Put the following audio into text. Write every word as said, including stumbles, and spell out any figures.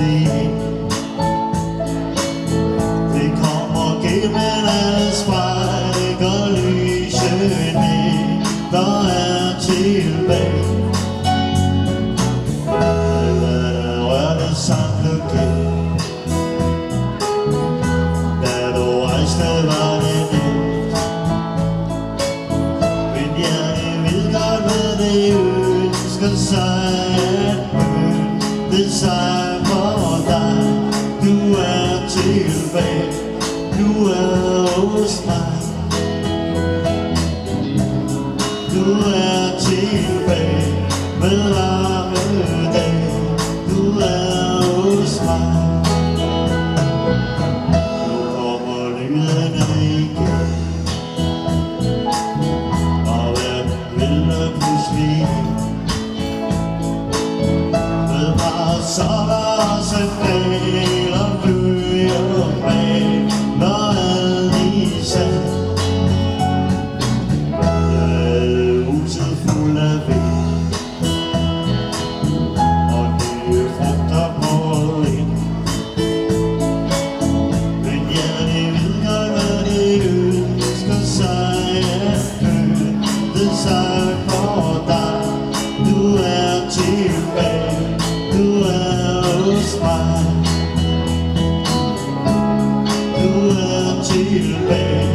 pludselig. Det kommer gennem asfalt og lyset ned, der er tilbage. Der rørte samlet gennem, da du rejste var det nemt. Men jeg ved godt, hvad det ønsker sig at møde sig for dig. Du er tilbage, du er hos mig. Du er tilbage med varme dag. Du er hos mig. Nu kommer lydene igen, og verden vælter pludselig med parasoller og sandaler, bøger og bag, når alt i sand. Jeg havde huset fuld af vind og nye frugter på ind. Men jeg ved godt, hvad det ønsker sig at købe sig for dig. Du er tilbage, du er hos mig. Du er tilbage